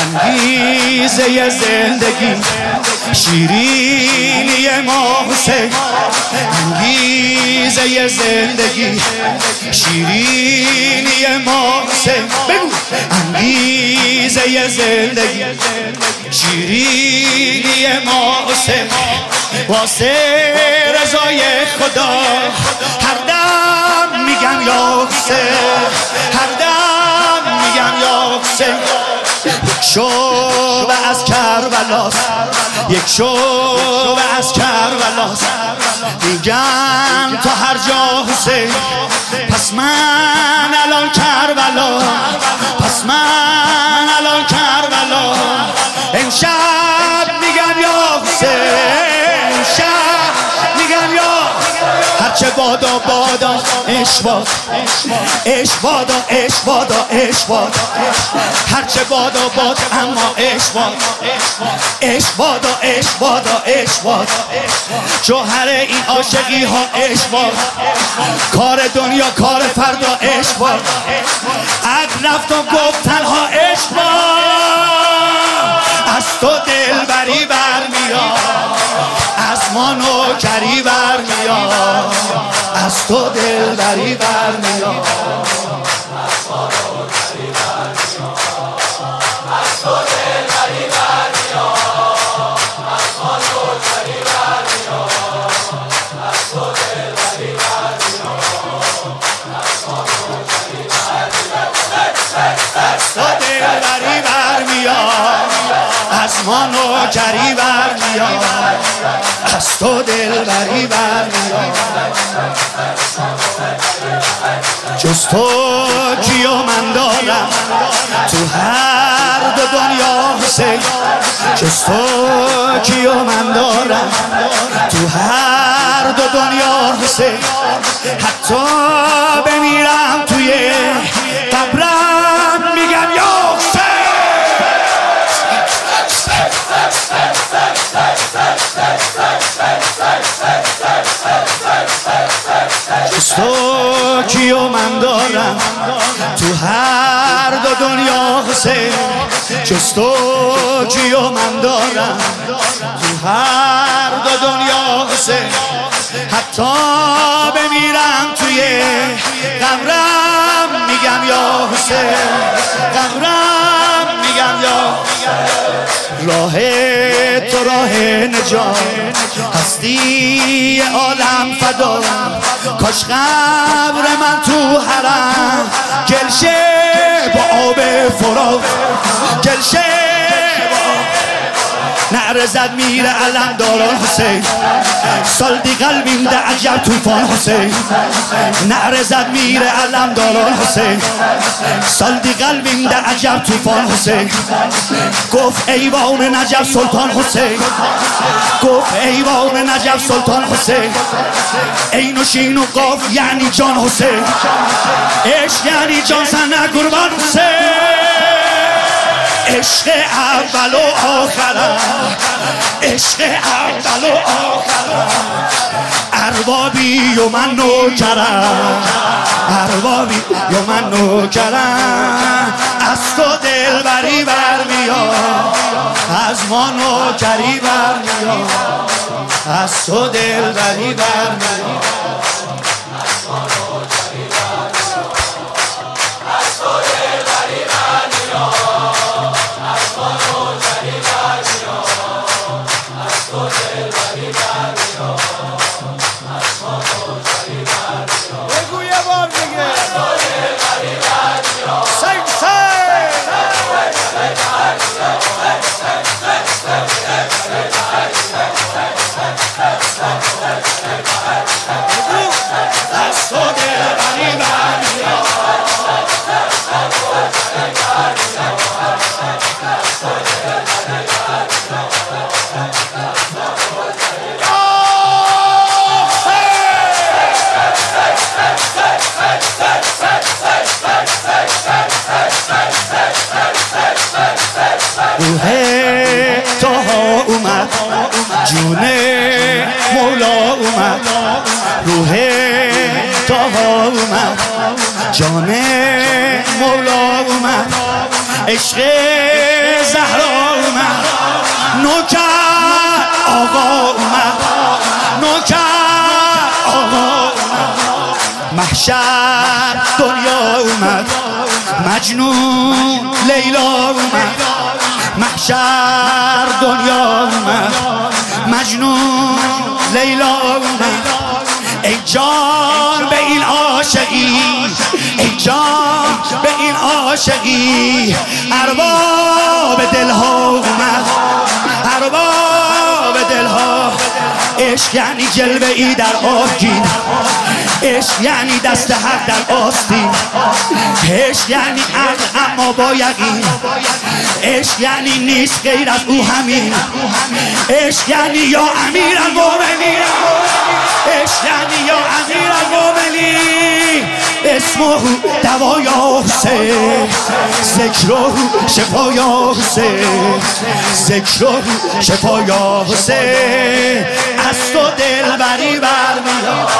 انگیزه زندگی شیرینی ما حسین، انگیزه زندگی شیرینی ما حسین، بگو انگیزه زندگی شیرینی ما حسین، واسه رضای خدا هر دم میگم یا حسین، هر دم میگم یا حسین. شعبه از کربلاست، یک شعبه از کربلاست، میگن تا هر جا حسین، پس من الان کربلا، پس من الان کربلا. امشب میگم یا حسین، امشب میگم یا هرچه بادا بادا عشق باد، عشق بادا عشق بادا عشق باد، هرچه بادا باد اما عشق باد، عشق بادا عشق بادا عشق باد. جوهر این عاشقی ها عشق باد، کار دنیا کار فردا عشق باد. عقل رفت و گفت تنها عشق باد، از تو دلبری برمیاد، از ما نوکری برمیاد، از تو دلبری برمیاد، از ما نوکری برمیاد، از تو دلبری برمیاد، از ما نوکری برمیاد، از تو دلبری برمیاد، از ما نوکری برمیاد، از تو دلبری برمیاد، از ما نوکری برمیاد، از تو دلبری برمیاد. جز تو کیو من دارم تو هر دو دنیا حسین، جز تو کیو من دارم تو هر دو دنیا حسین. حتی بمیرم توی قبرم میگم یا حسین. جز تو کیو من دارم تو هر دو دنیا حسین، جز تو کیو من دارم تو هر دو دنیا حسین. حتی بمیرم توی قبرم میگم یا حسین، قبرم میگم یا. راه تو راه نجات هستی عالم فدا، کاش قبر من تو حرم گلشه با آب فرات، گلشه نعره زد میره علم داران حسین، سال دی قلبیم ده عجب توفان حسین، نعره زد میره علم داران حسین، سال دی قلبیم ده عجب توفان حسین. گفت ایوان نجف سلطان حسین، گفت ایوان نجف سلطان حسین، عین و شین و قاف یعنی جان حسین، عشق یعنی جان سنه قربان حسین. عشق اول و آخره، عشق اول و آخره، اربابی و من نوکرم، اربابی و من نوکرم. از تو دلبری برمیاد، از ما نوکری برمیاد، از تو دلبری برمیاد، از ما نوکری برمیاد، از تو دلبری برمیاد، از ما نوکری برمیاد، از تو دلبری برمیاد، از ما نوکری برمیاد. بگو یه بار دیگه. از تو دلبری برمیاد. سنگ از تو دلبری برمیاد. روح طه اومد، جون مولا اومد، روح طه اومد، جان مولا اومد. عشق زهرا اومد، نوکر آقا اومد، نوکر آقا اومد، محشر دنیا اومد، مجنون لیلا اومد، محشر دنیا اومد، مجنون لیلا اومد. ای جان به این عاشقی، ای جان به این عاشقی، ارباب دلها اومد، ارباب دلها. عشق یعنی جلوه ای در آبگین، عشق یعنی دست حق در آستین، عشق یعنی عقل اما با یقین، عشق یعنی نیست غیر از او همین، عشق یعنی یا امیر المؤمنین، عشق یعنی یا امیر المؤمنین. اسمه دوا یا حسین، ذکره شفا یا حسین، ذکره شفا یا حسین. از تو دلبری برمیاد،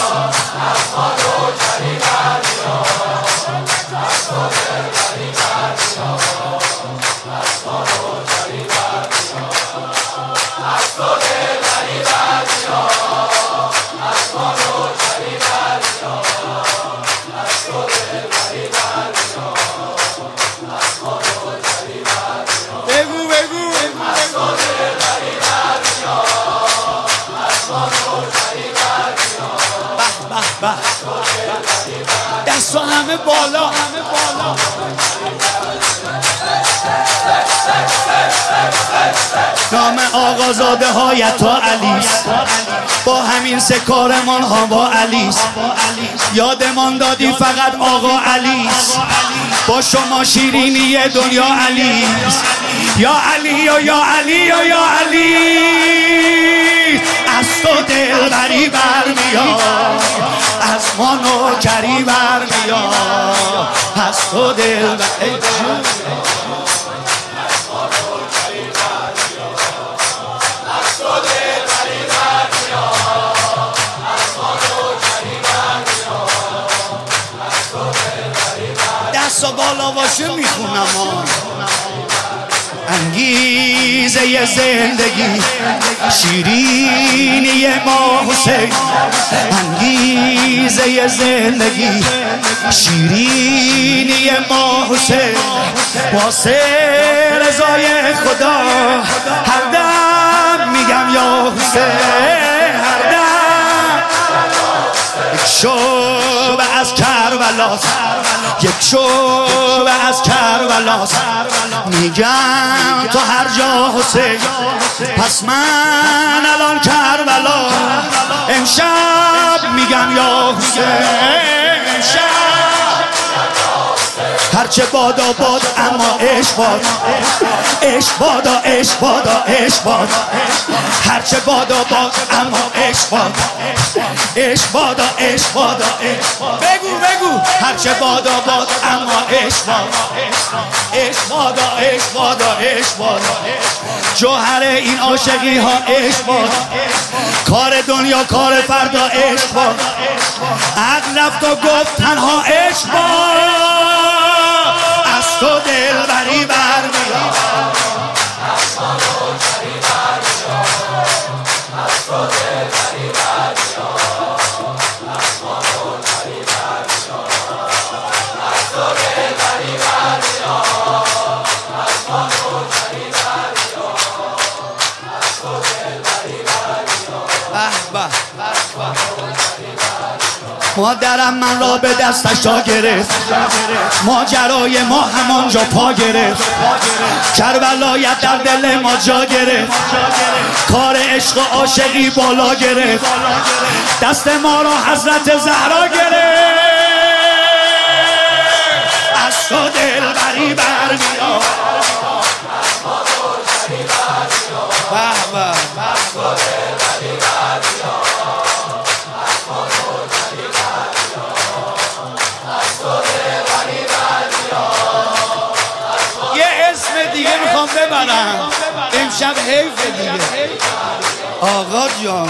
دست همه بالا، همه بالا. نام آقازاده های تا علیست، با همین سه کارمان ها با علیست. یادمان دادی فقط آقا علیست، با شما شیرینی دنیا علیست. یا علی یا علی یا علی، از تو دلبری برمیاد، از ما نوکری برمیاد، از تو دلبری. دست بالا باشه میخونم. انگیزه زندگی شیرینی ما حسین، انگیزه زندگی شیرینی ما حسین. واسه رضای خدا هر دم میگم یا حسین، هر دم. یک شعبه از کربلاست، یک شعبه از کربلاست، میگم تو هر جا حسین. پس من الان کربلا، امشب میگم یا حسین، امشب. هرچه بادا باد اما عشق باد، عشق بادا عشق بادا عشق باد. هرچه بادا باد اما عشق باد، عشق بادا عشق بادا عشق باد. بگو بگو. هرچه بادا باد اما عشق باد، عشق بادا عشق بادا عشق باد. جوهر این عاشقی ها عشق باد، کار دنیا کار فردا عشق باد. عقل رفت و گفت تنها عشق باد، از تو دلبری برمیاد، از ما نوکری برمیاد، از تو دلبری برمیاد، از ما نوکری برمیاد، از تو دلبری برمیاد، از ما نوکری برمیاد، از تو دلبری برمیاد. مادرم من را به دستش جا گرفت، ماجرای ما همانجا پا گرفت. کربلایت در دل ما جا گرفت، کار عشق و عاشقی بالا گرفت. دست ما را حضرت زهرا گرفت، از تو دلبری برمیاد، به به. دیگه میخوام ببرم امشب، حیف دیگه. آقا جان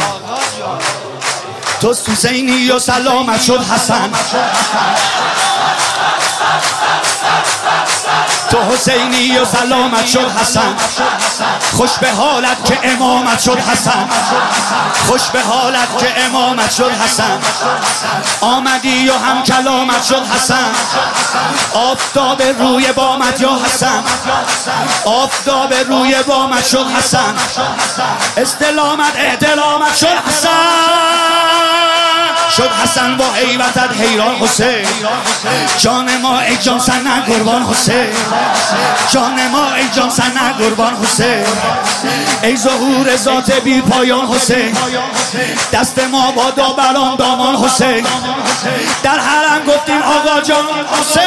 تو حسینی و سلامت شد حسن. تو حسینی و سلامت شد حسن، خوش به حالت که امامت شد حسن، خوش به حالت که امامت شد حسن، آمدی و هم کلامت شد حسن، آفتاب روی بامت یا حسن، آفتاب روی بامت شد حسن، استلامت احترامت شد حسن، شد حسن با حیبتت حیران حسین، جان ما ای جان سنه قربان حسین، جان ما ای جان سنه قربان حسین، ای ظهور ذات بی پایان حسین، دست ما با داوران دامان حسین، در حرم گفتیم آقا جان حسین،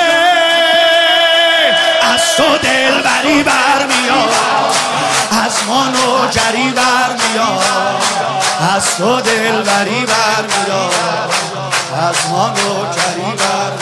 از تو دلبری برمیاد، از ما نوجری برمیاد، از تو دلبری برمیاد، از ما نوجری برمیاد.